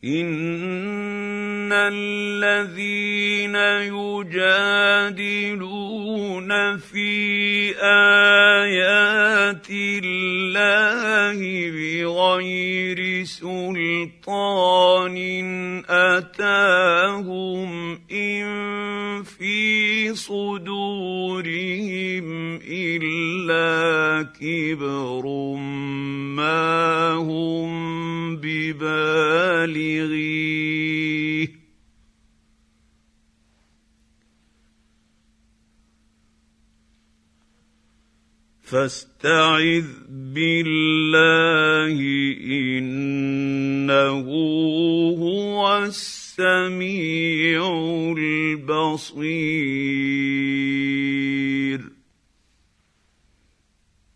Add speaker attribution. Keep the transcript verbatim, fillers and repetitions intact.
Speaker 1: إن الذين يجادلون في آيات الله بغير سلطان أتاهم إن في صدورهم إلا كبر ما هم ببالغيه فاستعذ بالله إنه هو السميع البصير.